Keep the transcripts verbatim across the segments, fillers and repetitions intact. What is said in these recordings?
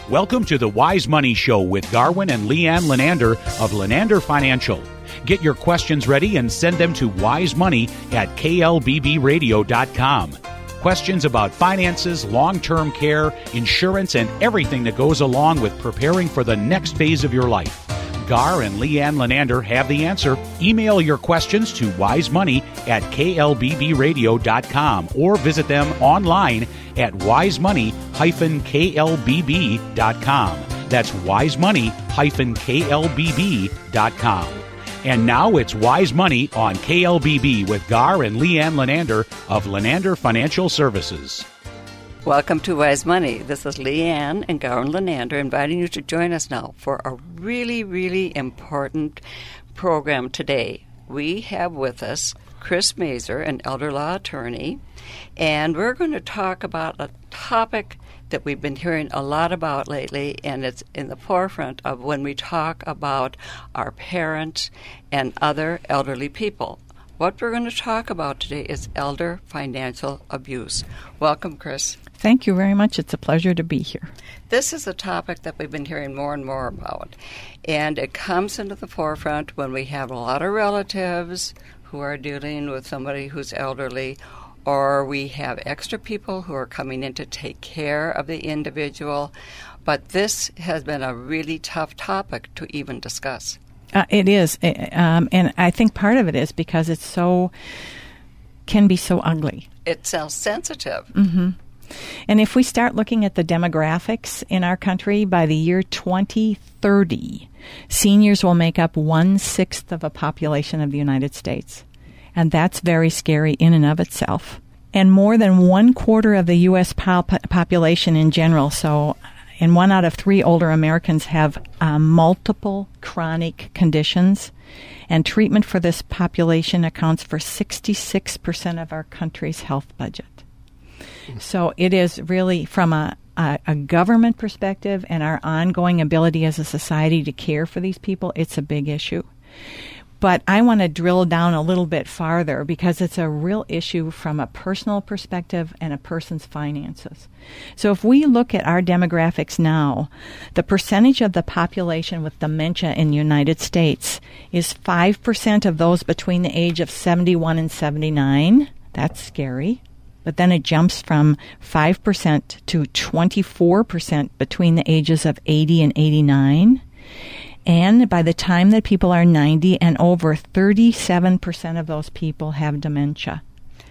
Welcome to the Wise Money Show with Garwin and Leanne Lenander of Lenander Financial. Get your questions ready and send them to wisemoney at k l b b radio dot com. Questions about finances, long-term care, insurance, and everything that goes along with preparing for the next phase of your life. Gar and Leanne Lenander have the answer. Email your questions to wisemoney at k l b b radio dot com or visit them online at wisemoney dash k l b b dot com. That's wisemoney dash k l b b dot com. And now it's Wise Money on K L B B with Gar and Leanne Lenander of Lenander Financial Services. Welcome to Wise Money. This is Leanne and Gar and Lenander inviting you to join us now for a really, really important program today. We have with us Chris Mazer, an elder law attorney, and we're going to talk about a topic that we've been hearing a lot about lately, and it's in the forefront of when we talk about our parents and other elderly people. What we're going to talk about today is elder financial abuse. Welcome, Chris. Thank you very much. It's a pleasure to be here. This is a topic that we've been hearing more and more about, and it comes into the forefront when we have a lot of relatives who are dealing with somebody who's elderly, or we have extra people who are coming in to take care of the individual. But this has been a really tough topic to even discuss. Uh, it is. Um, and I think part of it is because it's so, can be so ugly. It's so sensitive. Mm-hmm. And if we start looking at the demographics in our country, by the year twenty thirty, seniors will make up one-sixth of a population of the United States. And that's very scary in and of itself. And more than one quarter of the U S pop- population in general, so and one out of three older Americans have uh, multiple chronic conditions. And treatment for this population accounts for sixty-six percent of our country's health budget. So it is really from a, a, a government perspective and our ongoing ability as a society to care for these people, it's a big issue. But I want to drill down a little bit farther because it's a real issue from a personal perspective and a person's finances. So if we look at our demographics now, the percentage of the population with dementia in the United States is five percent of those between the age of seventy-one and seventy-nine. That's scary. But then it jumps from five percent to twenty-four percent between the ages of eighty and eighty-nine. And by the time that people are ninety and over, thirty-seven percent of those people have dementia.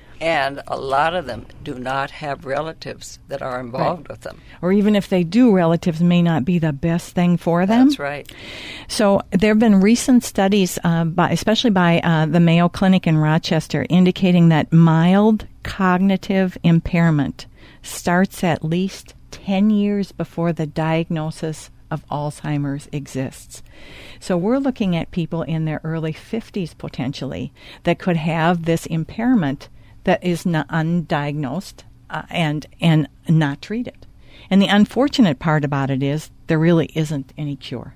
And a lot of them do not have relatives that are involved Right. with them. Or even if they do, relatives may not be the best thing for them. That's right. So there have been recent studies, uh, by, especially by uh, the Mayo Clinic in Rochester, indicating that mild cognitive impairment starts at least ten years before the diagnosis of Alzheimer's exists. So we're looking at people in their early fifties potentially that could have this impairment that is not undiagnosed uh, and and not treated. And the unfortunate part about it is there really isn't any cure.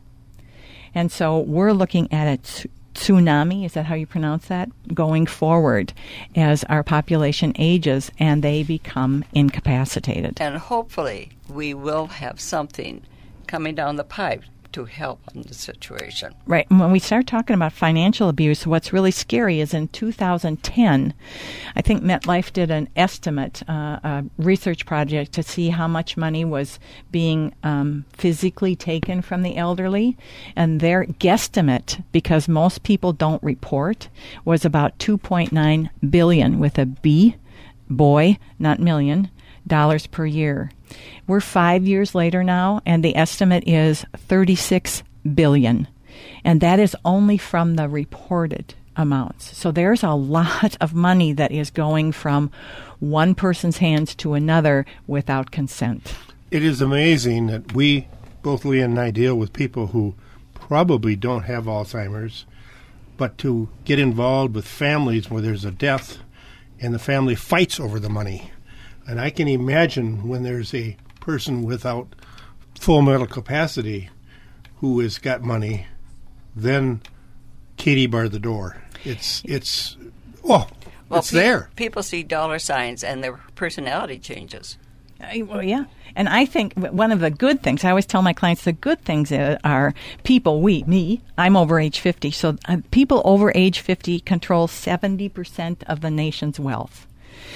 And so we're looking at a t- tsunami, is that how you pronounce that, going forward as our population ages and they become incapacitated. And hopefully we will have something coming down the pipe to help in the situation. Right. And when we start talking about financial abuse, what's really scary is in two thousand ten, I think MetLife did an estimate, uh, a research project to see how much money was being um, physically taken from the elderly. And their guesstimate, because most people don't report, was about two point nine billion dollars with a B, boy, not million, dollars per year. We're five years later now, and the estimate is thirty-six billion dollars. And that is only from the reported amounts. So there's a lot of money that is going from one person's hands to another without consent. It is amazing that we, both Leah and I, deal with people who probably don't have Alzheimer's, but to get involved with families where there's a death and the family fights over the money. And I can imagine when there's a person without full mental capacity who has got money, then Katie bar the door. It's, it's, oh, well, it's pe- there. People see dollar signs and their personality changes. I, well, yeah. And I think one of the good things, I always tell my clients, the good things are people, we, me, I'm over age fifty. So uh, people over age fifty control seventy percent of the nation's wealth.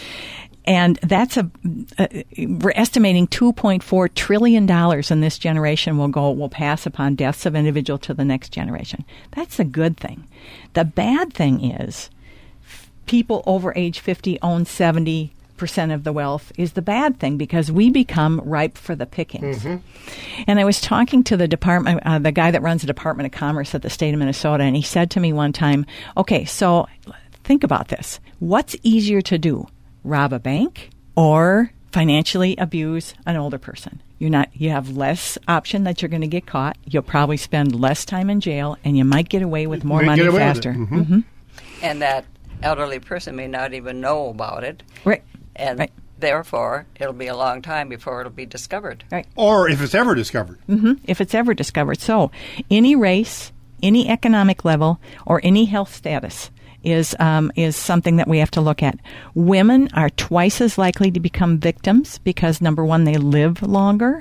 And that's a, uh, we're estimating two point four trillion dollars in this generation will go, will pass upon deaths of individual to the next generation. That's a good thing. The bad thing is people over age fifty own seventy percent of the wealth is the bad thing because we become ripe for the pickings. Mm-hmm. And I was talking to the department, uh, the guy that runs the Department of Commerce at the state of Minnesota, and he said to me one time, okay, so think about this. What's easier to do? Rob a bank or financially abuse an older person? You're not, you have less option that you're going to get caught. You'll probably spend less time in jail and you might get away with more money faster. Mm-hmm. Mm-hmm. And that elderly person may not even know about it. Right. And right. therefore, it'll be a long time before it'll be discovered. Right. Or if it's ever discovered. Mm-hmm. If it's ever discovered. So any race, any economic level, or any health status is um, is something that we have to look at. Women are twice as likely to become victims because, number one, they live longer.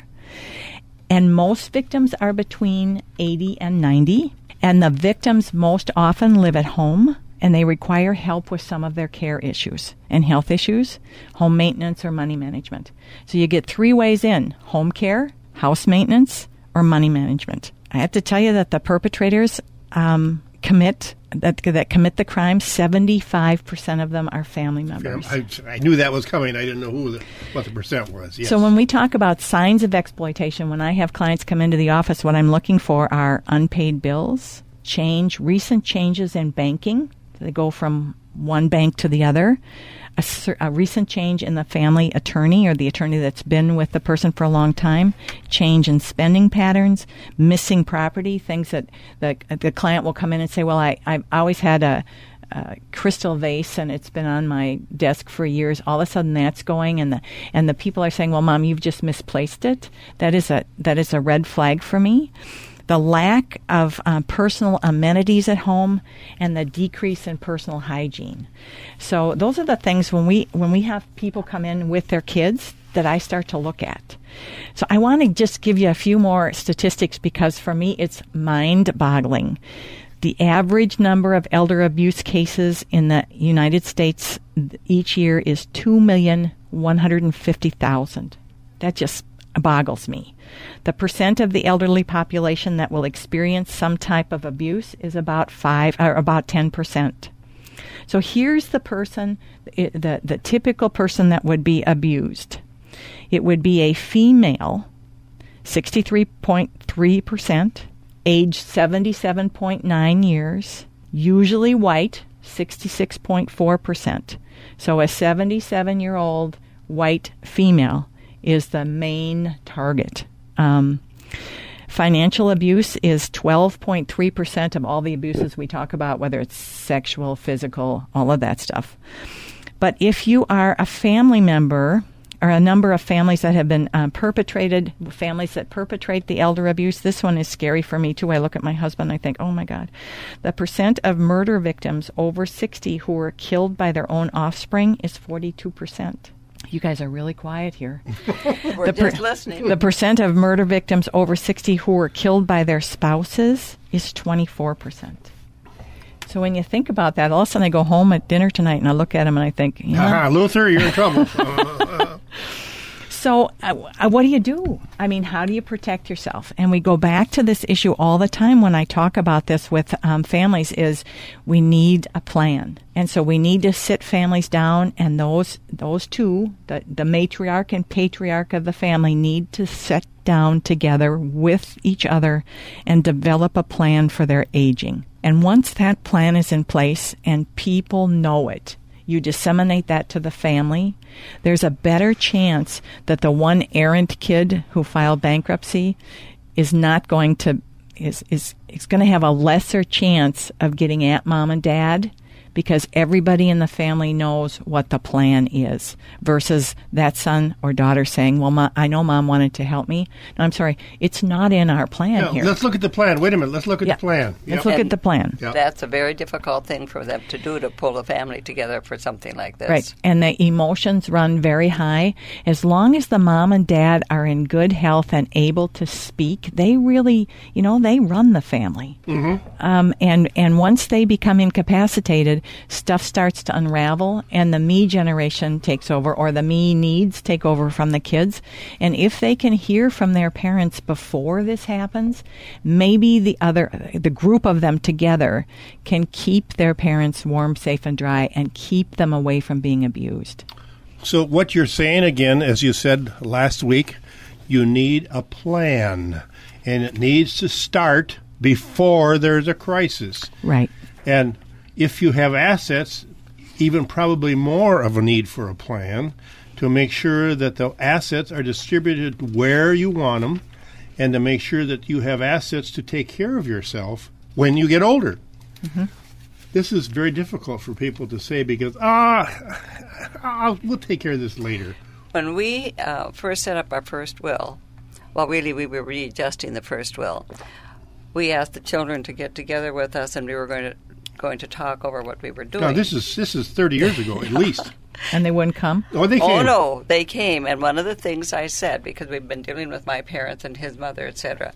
And most victims are between eighty and ninety. And the victims most often live at home, and they require help with some of their care issues and health issues, home maintenance or money management. So you get three ways in: home care, house maintenance, or money management. I have to tell you that the perpetrators um, commit that that commit the crime, seventy-five percent of them are family members. I, I knew that was coming. I didn't know who the, what the percent was. Yes. So when we talk about signs of exploitation, when I have clients come into the office, what I'm looking for are unpaid bills, change, recent changes in banking. They go from one bank to the other. A, a recent change in the family attorney or the attorney that's been with the person for a long time. Change in spending patterns. Missing property. Things that the, the client will come in and say, well, I, I've always had a, a crystal vase and it's been on my desk for years. All of a sudden that's going and the and the people are saying, well, Mom, you've just misplaced it. That is a that is a red flag for me. The lack of um, personal amenities at home and the decrease in personal hygiene. So those are the things when we when we have people come in with their kids that I start to look at. So I want to just give you a few more statistics because for me it's mind-boggling. The average number of elder abuse cases in the United States each year is two million one hundred fifty thousand. That just boggles me. The percent of the elderly population that will experience some type of abuse is about five or about ten percent. So here's the person, the the typical person that would be abused. It would be a female, sixty-three point three percent, age seventy-seven point nine years, usually white, sixty-six point four percent. So a seventy-seven-year-old white female is the main target. Um, financial abuse is twelve point three percent of all the abuses we talk about, whether it's sexual, physical, all of that stuff. But if you are a family member or a number of families that have been um, perpetrated, families that perpetrate the elder abuse, this one is scary for me too. I look at my husband and I think, oh my God. The percent of murder victims over sixty who were killed by their own offspring is forty-two percent. You guys are really quiet here. We're the per- just listening. The percent of murder victims over sixty who were killed by their spouses is twenty-four percent. So when you think about that, all of a sudden I go home at dinner tonight and I look at them and I think, you know, uh-huh, Luther, you're in trouble. So uh, what do you do? I mean, how do you protect yourself? And we go back to this issue all the time when I talk about this with um, families is we need a plan. And so we need to sit families down, and those those two, the, the matriarch and patriarch of the family, need to sit down together with each other and develop a plan for their aging. And once that plan is in place and people know it, you disseminate that to the family, there's a better chance that the one errant kid who filed bankruptcy is not going to is is is going to have a lesser chance of getting at mom and dad because everybody in the family knows what the plan is, versus that son or daughter saying, well, Ma, I know Mom wanted to help me. No, I'm sorry, it's not in our plan no, here. Let's look at the plan. Wait a minute. Let's look at yeah. the plan. Let's Yep. look And at the plan. Yep. That's a very difficult thing for them to do, to pull a family together for something like this. Right. And the emotions run very high. As long as the mom and dad are in good health and able to speak, they really, you know, they run the family. Mm-hmm. Um, and, and once they become incapacitated, stuff starts to unravel and the me generation takes over, or the me needs take over from the kids. And if they can hear from their parents before this happens, maybe the other, the group of them together can keep their parents warm, safe, and dry and keep them away from being abused. So what you're saying, again, as you said last week, you need a plan, and it needs to start before there's a crisis. Right. And if you have assets, even probably more of a need for a plan to make sure that the assets are distributed where you want them, and to make sure that you have assets to take care of yourself when you get older. Mm-hmm. This is very difficult for people to say because, ah, I'll, we'll take care of this later. When we uh, first set up our first will, well, really we were readjusting the first will, we asked the children to get together with us, and we were going to going to talk over what we were doing. Now, this is this is thirty years ago at least. And they wouldn't come? Oh, they came. Oh, no, they came. And one of the things I said, because we've been dealing with my parents and his mother, et cetera,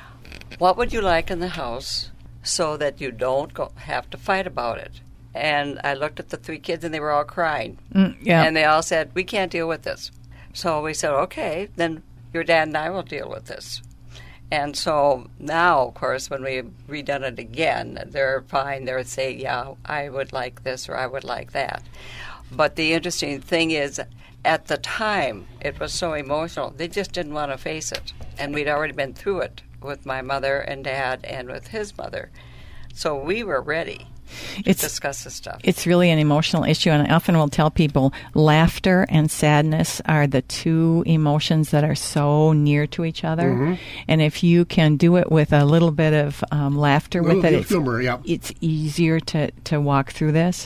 what would you like in the house so that you don't go, have to fight about it? And I looked at the three kids, and they were all crying. Mm, yeah. And they all said, we can't deal with this. So we said, okay, then your dad and I will deal with this. And so now, of course, when we've redone it again, they're fine. They're saying, yeah, I would like this or I would like that. But the interesting thing is, at the time, it was so emotional, they just didn't want to face it. And we'd already been through it with my mother and dad and with his mother. So we were ready to It's, discuss this stuff. it's really an emotional issue, and I often will tell people laughter and sadness are the two emotions that are so near to each other. Mm-hmm. And if you can do it with a little bit of um, laughter with it, it's, humor, yeah. it's easier to, to walk through this.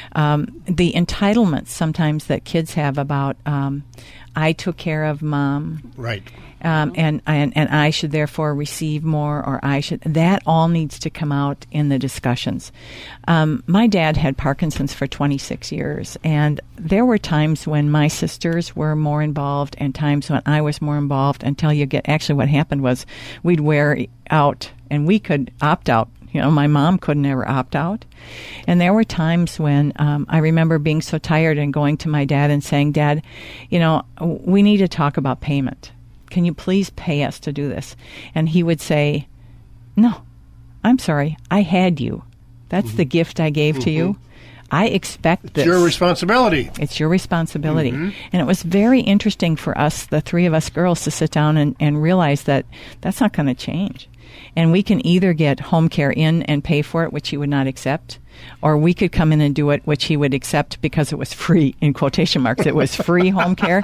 Um, the entitlements sometimes that kids have about, um, I took care of Mom. Right. Um, and, and and I should therefore receive more, or I should. That all needs to come out in the discussions. Um, my dad had Parkinson's for twenty-six years, and there were times when my sisters were more involved, and times when I was more involved. Until you get actually, what happened was we'd wear out, and we could opt out. You know, my mom could never opt out. And there were times when um, I remember being so tired and going to my dad and saying, Dad, you know, we need to talk about payment. Can you please pay us to do this? And he would say, no, I'm sorry. I had you. That's mm-hmm. the gift I gave mm-hmm. to you. I expect it's this. It's your responsibility. It's your responsibility. Mm-hmm. And it was very interesting for us, the three of us girls, to sit down and, and realize that that's not going to change. And we can either get home care in and pay for it, which he would not accept, or we could come in and do it, which he would accept because it was free, in quotation marks. It was free home care.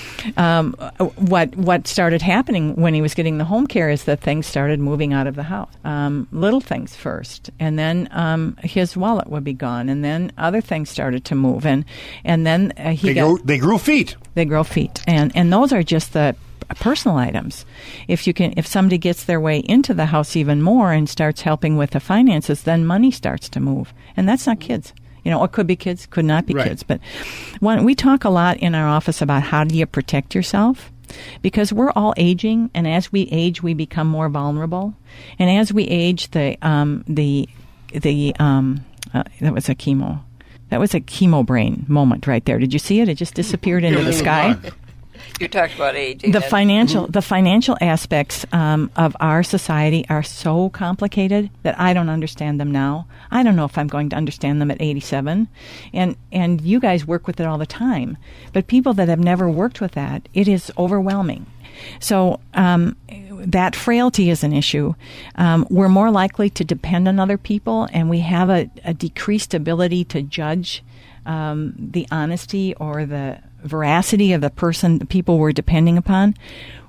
Um, what what started happening when he was getting the home care is that things started moving out of the house. Um, little things first, and then um, his wallet would be gone, and then other things started to move, and and then uh, he they got, grew, they grew feet. They grow feet, and and those are just the personal items. If you can, if somebody gets their way into the house even more and starts helping with the finances, then money starts to move, and that's not kids. You know, it could be kids, could not be right. kids. But when we talk a lot in our office about how do you protect yourself, because we're all aging, and as we age, we become more vulnerable. And as we age, the um, the the um, uh, that was a chemo, that was a chemo brain moment right there. Did you see it? It just disappeared into the sky. You talked about aging. The financial, the financial aspects um, of our society are so complicated that I don't understand them now. I don't know if I'm going to understand them at eighty-seven, and and you guys work with it all the time. But people that have never worked with that, it is overwhelming. So um, that frailty is an issue. Um, we're more likely to depend on other people, and we have a, a decreased ability to judge um, the honesty or the veracity of the person, the people we're depending upon.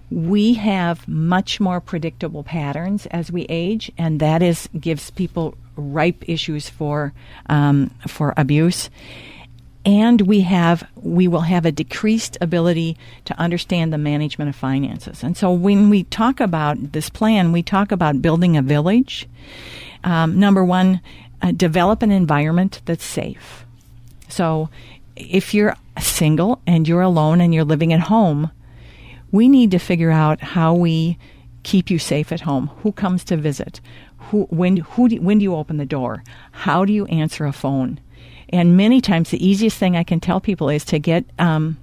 We have much more predictable patterns as we age, and that is gives people ripe issues for um, for abuse. And we have we will have a decreased ability to understand the management of finances. And so when we talk about this plan, we talk about building a village. Um, number one, uh, develop an environment that's safe. So if you're single and you're alone and you're living at home, we need to figure out how we keep you safe at home. Who comes to visit? Who when who do, when do you open the door? How do you answer a phone? And many times the easiest thing I can tell people is to get um,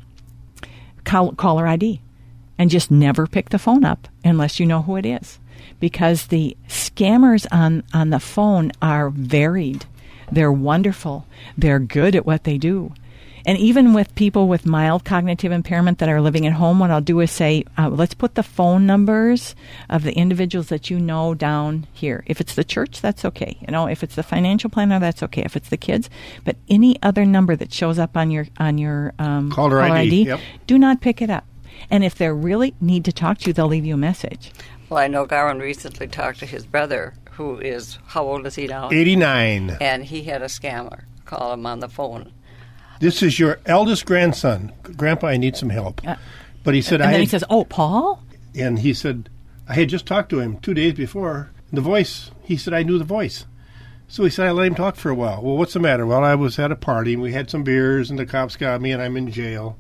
call, caller I D and just never pick the phone up unless you know who it is. Because the scammers on, on the phone are varied. They're wonderful. They're good at what they do. And even with people with mild cognitive impairment that are living at home, what I'll do is say, uh, let's put the phone numbers of the individuals that you know down here. If it's the church, that's okay. You know, if it's the financial planner, that's okay. If it's the kids, but any other number that shows up on your on your um, caller, caller I D, I D yep. do not pick it up. And if they really need to talk to you, they'll leave you a message. Well, I know Garwin recently talked to his brother, who is, how old is he now? eighty-nine. And he had a scammer call him on the phone. This is your eldest grandson. Grandpa, I need some help. Uh, but he said, and I then had, he says, oh, Paul? And he said, I had just talked to him two days before. The voice, he said, I knew the voice. So he said, I let him talk for a while. Well, what's the matter? Well, I was at a party, and we had some beers, and the cops got me, and I'm in jail.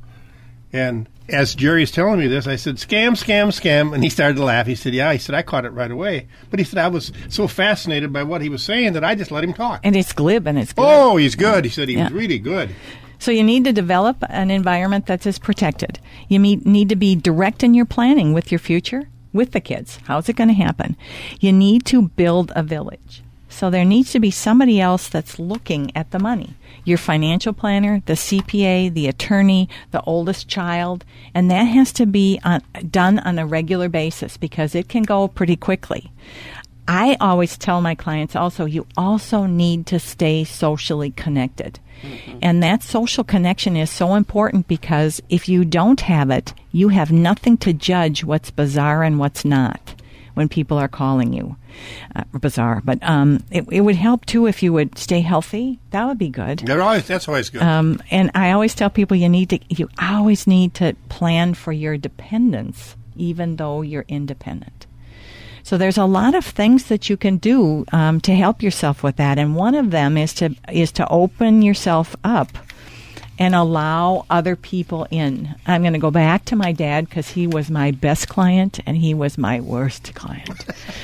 And as Jerry's telling me this, I said, scam, scam, scam. And he started to laugh. He said, yeah. He said, I caught it right away. But he said, I was so fascinated by what he was saying that I just let him talk. And it's glib, and it's good. Oh, he's good. He said he yeah. was really good. So you need to develop an environment that is protected. You need to be direct in your planning with your future, with the kids. How's it going to happen? You need to build a village. So there needs to be somebody else that's looking at the money. Your financial planner, the C P A, the attorney, the oldest child, and that has to be on, done on a regular basis because it can go pretty quickly. I always tell my clients also, you also need to stay socially connected. Mm-hmm. And that social connection is so important because if you don't have it, you have nothing to judge what's bizarre and what's not when people are calling you. Uh, bizarre. But um, it, it would help, too, if you would stay healthy. That would be good. They're always, that's always good. Um, and I always tell people you need to, you always need to plan for your dependence, even though you're independent. So there's a lot of things that you can do um, to help yourself with that, and one of them is to is to open yourself up and allow other people in. I'm going to go back to my dad because he was my best client and he was my worst client.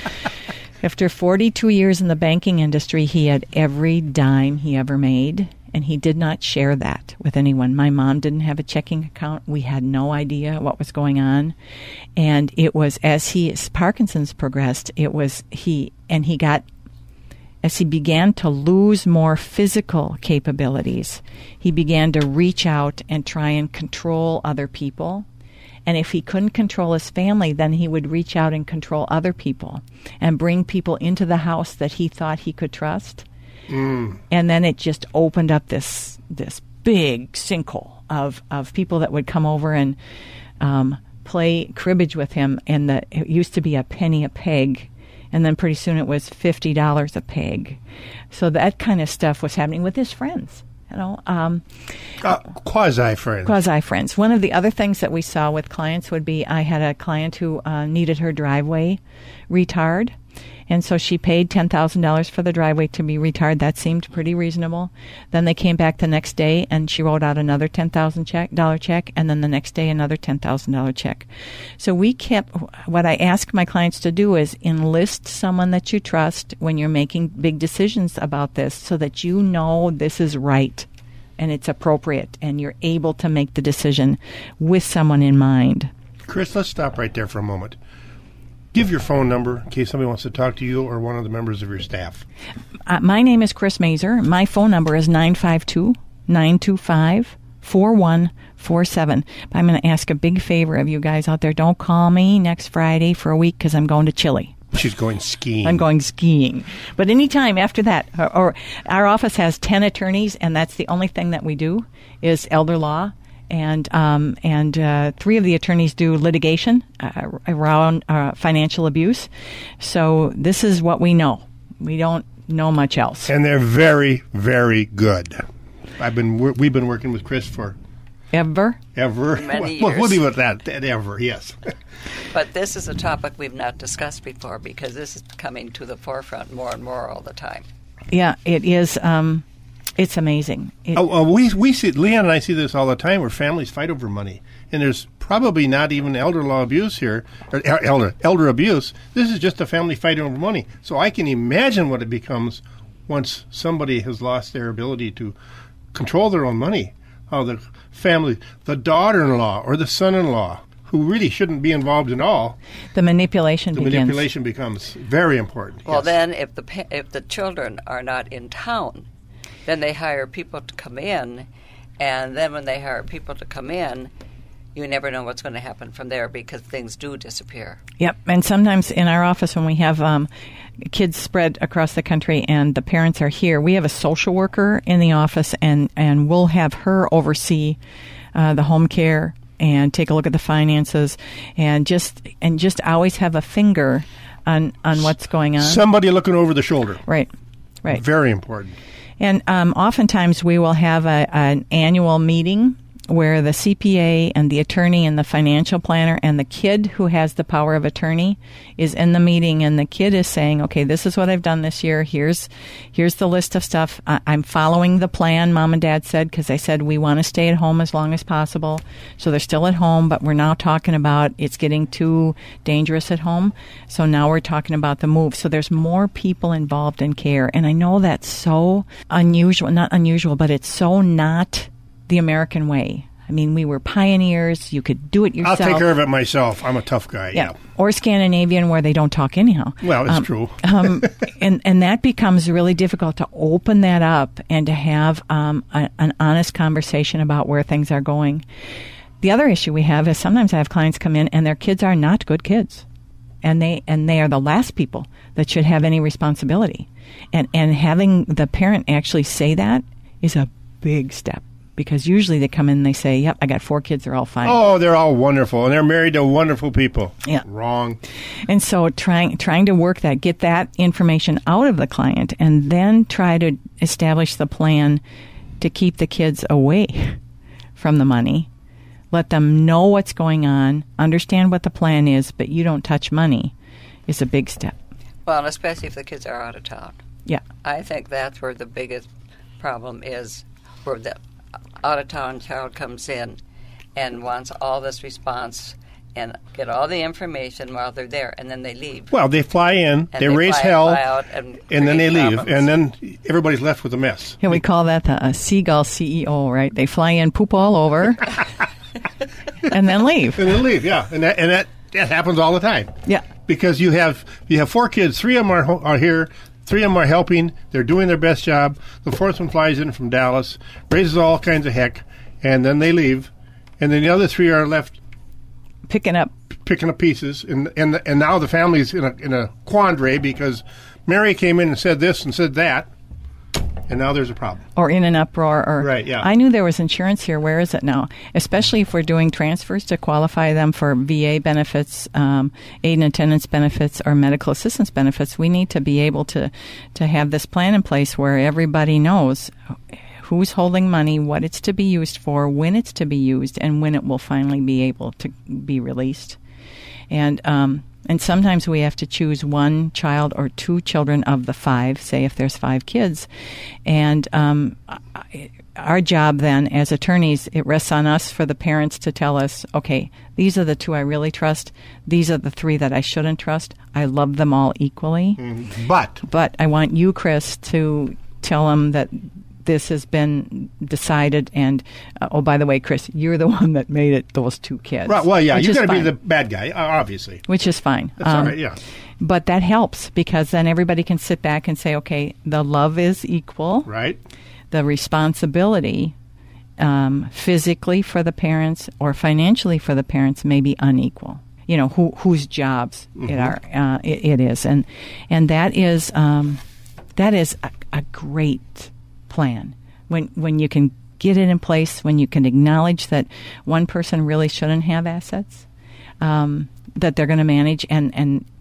After forty-two years in the banking industry, he had every dime he ever made, and he did not share that with anyone. My mom didn't have a checking account. We had no idea what was going on. And it was as he, as Parkinson's progressed, it was he, and he got, as he began to lose more physical capabilities, he began to reach out and try and control other people. And if he couldn't control his family, then he would reach out and control other people and bring people into the house that he thought he could trust. Mm. And then it just opened up this this big sinkhole of, of people that would come over and um, play cribbage with him. And the, it used to be a penny a peg. And then pretty soon it was fifty dollars a peg. So that kind of stuff was happening with his friends. You know, um, uh, quasi-friends. Quasi-friends. One of the other things that we saw with clients would be I had a client who uh, needed her driveway retarred. And so she paid ten thousand dollars for the driveway to be retarred. That seemed pretty reasonable. Then they came back the next day, and she wrote out another ten thousand dollars check, and then the next day another ten thousand dollars check. So we kept, what I ask my clients to do is enlist someone that you trust when you're making big decisions about this so that you know this is right and it's appropriate and you're able to make the decision with someone in mind. Chris, let's stop right there for a moment. Give your phone number in case somebody wants to talk to you or one of the members of your staff. Uh, my name is Chris Mazer. My phone number is nine five two, nine two five, four one four seven. But I'm going to ask a big favor of you guys out there. Don't call me next Friday for a week because I'm going to Chile. She's going skiing. I'm going skiing. But anytime after that, or, or our office has ten attorneys, and that's the only thing that we do is elder law. And um, and uh, three of the attorneys do litigation uh, around uh, financial abuse. So this is what we know. We don't know much else. And they're very, very good. I've been wor- we've been working with Chris for Ever? ever. Many well, years. we'll leave it at that. Ever, yes. But this is a topic we've not discussed before because this is coming to the forefront more and more all the time. Yeah, it is. Um, it's amazing. It, Oh, uh, we we see Leanne and I see this all the time where families fight over money, and there's probably not even elder law abuse here, or el- elder elder abuse. This is just a family fight over money. So I can imagine what it becomes once somebody has lost their ability to control their own money. How the family, the daughter-in-law or the son-in-law, who really shouldn't be involved at all, the manipulation the begins. manipulation becomes very important. Well, yes. then, if the pa- if the children are not in town, then they hire people to come in, and then when they hire people to come in, you never know what's going to happen from there because things do disappear. Yep, and sometimes in our office when we have um, kids spread across the country and the parents are here, we have a social worker in the office, and, and we'll have her oversee uh, the home care and take a look at the finances, and just and just always have a finger on on what's going on. Somebody looking over the shoulder. Right, right. Very important. And um, oftentimes we will have a, an annual meeting where the C P A and the attorney and the financial planner and the kid who has the power of attorney is in the meeting, and the kid is saying, okay, this is what I've done this year. Here's here's the list of stuff. I- I'm following the plan, Mom and Dad said, because I said we want to stay at home as long as possible. So they're still at home, but we're now talking about it's getting too dangerous at home. So now we're talking about the move. So there's more people involved in care. And I know that's so unusual, not unusual, but it's so not the American way. I mean, we were pioneers. You could do it yourself. I'll take care of it myself. I'm a tough guy. Yeah. Yeah. Or Scandinavian, where they don't talk anyhow. Well, it's Um, true. um, and, and that becomes really difficult to open that up and to have um, a, an honest conversation about where things are going. The other issue we have is sometimes I have clients come in and their kids are not good kids. And they and they are the last people that should have any responsibility. And, and having the parent actually say that is a big step. Because usually they come in and they say, yep, I got four kids, they're all fine. Oh, they're all wonderful, and they're married to wonderful people. Yeah. Wrong. And so trying trying to work that, get that information out of the client, and then try to establish the plan to keep the kids away from the money. Let them know what's going on, understand what the plan is, but you don't touch money is a big step. Well, and especially if the kids are out of town. Yeah. I think that's where the biggest problem is, where the out-of-town child comes in and wants all this response and get all the information while they're there, and then they leave. Well, they fly in, And they, raise fly, hell, fly out and, and then they create leave, problems. and then everybody's left with a mess. Yeah, we call that the uh, seagull C E O, right? They fly in, poop all over, and then leave. And then leave, yeah, and that and that, that happens all the time. Yeah. Because you have you have four kids, three of them are ho- are here, three of them are helping. They're doing their best job. The fourth one flies in from Dallas, raises all kinds of heck, and then they leave, and then the other three are left Picking up. picking up pieces, and and and now the family's in a in a quandary because Mary came in and said this and said that, and now there's a problem. Or in an uproar, or Right, yeah. I knew there was insurance here. Where is it now? Especially if we're doing transfers to qualify them for V A benefits, um, aid and attendance benefits, or medical assistance benefits. We need to be able to to have this plan in place where everybody knows who's holding money, what it's to be used for, when it's to be used, and when it will finally be able to be released. And um, and sometimes we have to choose one child or two children of the five, say if there's five kids. And um, our job then as attorneys, it rests on us for the parents to tell us, okay, these are the two I really trust. These are the three that I shouldn't trust. I love them all equally. Mm-hmm. But But I want you, Chris, to tell them that this has been decided, and uh, oh, by the way, Chris, you're the one that made it those two kids. right, well, yeah, which you're is going to be fine. the bad guy, uh, obviously. Which is fine. That's all right, yeah. But that helps because then everybody can sit back and say, okay, the love is equal. Right. The responsibility um, physically for the parents or financially for the parents may be unequal. You know, who, whose jobs Mm-hmm. it are uh, it, it is. And and that is um, that is a, a great plan. When when you can get it in place, when you can acknowledge that one person really shouldn't have assets, um, that they're going to manage, and, and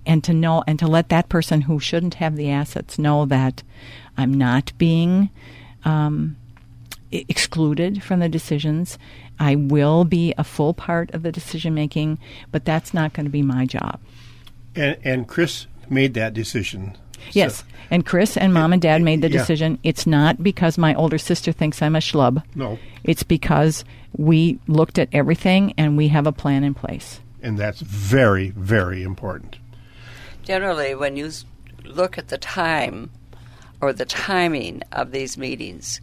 and to know and to let that person who shouldn't have the assets know that I'm not being um, excluded from the decisions. I will be a full part of the decision making, but that's not going to be my job. And, and Chris made that decision. Yes, so, and Chris and Mom and Dad made the yeah. decision. It's not because my older sister thinks I'm a schlub. No. It's because we looked at everything and we have a plan in place. And that's very, very important. Generally, when you look at the time or the timing of these meetings,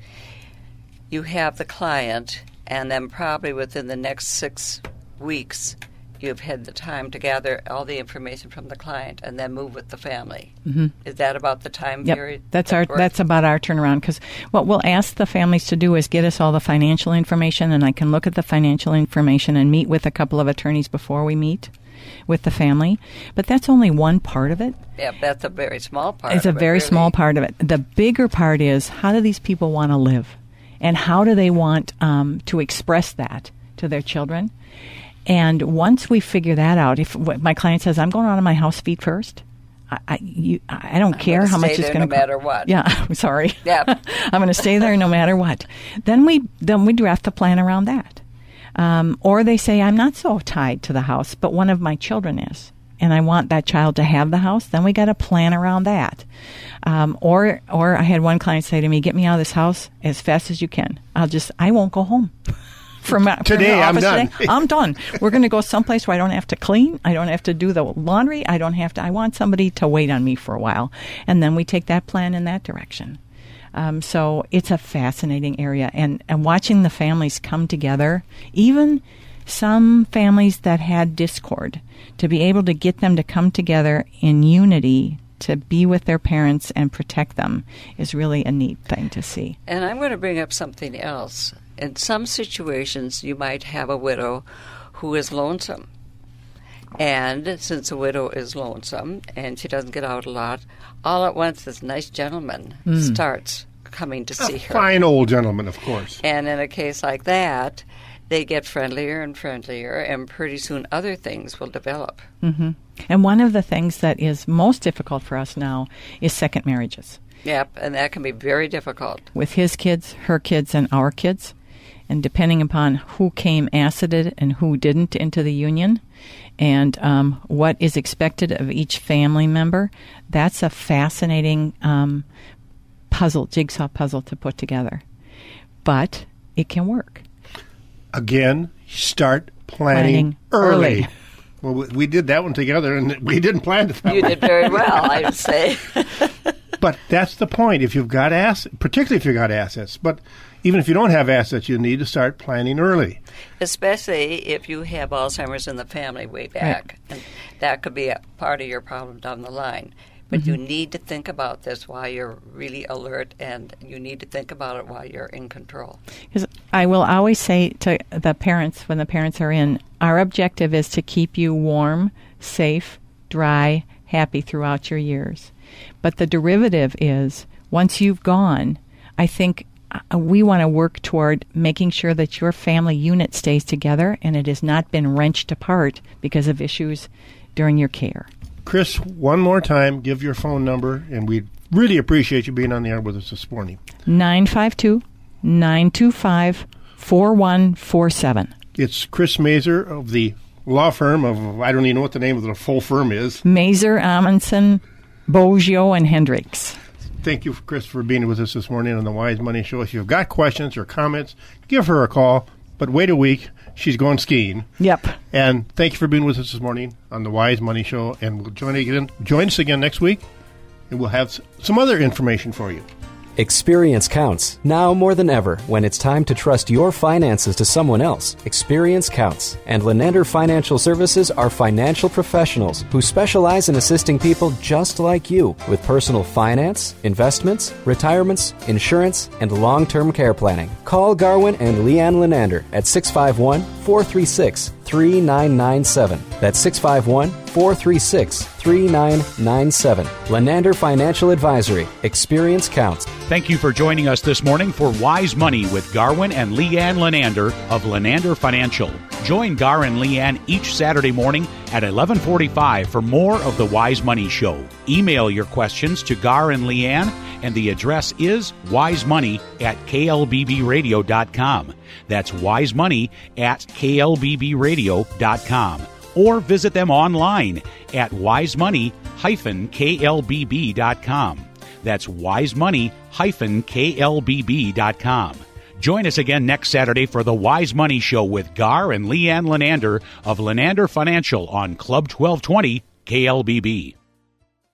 you have the client, and then probably within the next six weeks, you've had the time to gather all the information from the client and then move with the family. Mm-hmm. Is that about the time yep. period? That's that our. works? That's about our turnaround. Because what we'll ask the families to do is get us all the financial information, and I can look at the financial information and meet with a couple of attorneys before we meet with the family. But that's only one part of it. Yeah, that's a very small part. It's a of it, very really. small part of it. The bigger part is, how do these people want to live, and how do they want um, to express that to their children? And once we figure that out, if my client says, I'm going out of my house feet first, I, I, you, I don't I'm care how much it's going to no matter what. Yeah, I'm sorry. Yeah. I'm going to stay there no matter what. Then we then we draft a plan around that. Um, or they say, I'm not so tied to the house, but one of my children is, and I want that child to have the house. Then we got to plan around that. Um, or or I had one client say to me, get me out of this house as fast as you can. I'll just, I won't go home. From, from today, I'm done. Today, I'm done. We're going to go someplace where I don't have to clean. I don't have to do the laundry. I don't have to. I want somebody to wait on me for a while, and then we take that plan in that direction. Um, so it's a fascinating area, and and watching the families come together, even some families that had discord, to be able to get them to come together in unity to be with their parents and protect them is really a neat thing to see. And I'm going to bring up something else. In some situations, you might have a widow who is lonesome. And since a widow is lonesome and she doesn't get out a lot, all at once this nice gentleman mm. starts coming to see a her. Fine old gentleman, of course. And in a case like that, they get friendlier and friendlier, and pretty soon other things will develop. Mm-hmm. And one of the things that is most difficult for us now is second marriages. Yep, and that can be very difficult. With his kids, her kids, and our kids. And depending upon who came acided and who didn't into the union, and um, what is expected of each family member, that's a fascinating um, puzzle, jigsaw puzzle to put together. But it can work. Again, start planning, planning early. early. Well, we, we did that one together, and we didn't plan to that You one. did very well, I would say. But that's the point. If you've got assets, particularly if you've got assets, but even if you don't have assets, you need to start planning early. Especially if you have Alzheimer's in the family way back. Right. And that could be a part of your problem down the line. But mm-hmm. you need to think about this while you're really alert, and you need to think about it while you're in control. Because I will always say to the parents, when the parents are in, our objective is to keep you warm, safe, dry, happy throughout your years. But the derivative is, once you've gone, I think uh, we want to work toward making sure that your family unit stays together and it has not been wrenched apart because of issues during your care. Chris, one more time, give your phone number, and we really appreciate you being on the air with us this morning. nine five two, nine two five, four one four seven. It's Chris Mazer of the law firm of, I don't even know what the name of the full firm is. Mazer, Amundsen, Boggio, and Hendricks. Thank you, Chris, for being with us this morning on the Wise Money Show. If you've got questions or comments, give her a call, but wait a week. She's going skiing. Yep. And thank you for being with us this morning on the Wise Money Show. And we'll join again. Join us again next week, and we'll have some other information for you. Experience counts, now more than ever. When it's time to trust your finances to someone else, experience counts. And Lenander Financial Services are financial professionals who specialize in assisting people just like you with personal finance, investments, retirements, insurance, and long-term care planning. Call Garwin and Leanne Lenander at six five one, four three six, three nine nine seven. That's six five one, four three six, three nine nine seven. Lenander Financial Advisory. Experience counts. Thank you for joining us this morning for Wise Money with Garwin and Leanne Lenander of Lenander Financial. Join Gar and Leanne each Saturday morning at eleven forty-five for more of the Wise Money Show. Email your questions to Gar and Leanne, and the address is wisemoney at k l b b radio dot com. That's wisemoney at k l b b radio dot com. Or visit them online at wisemoney dash k l b b dot com. That's wisemoney dash k l b b dot com. Join us again next Saturday for the Wise Money Show with Gar and Leanne Lenander of Lenander Financial on Club twelve twenty K L B B.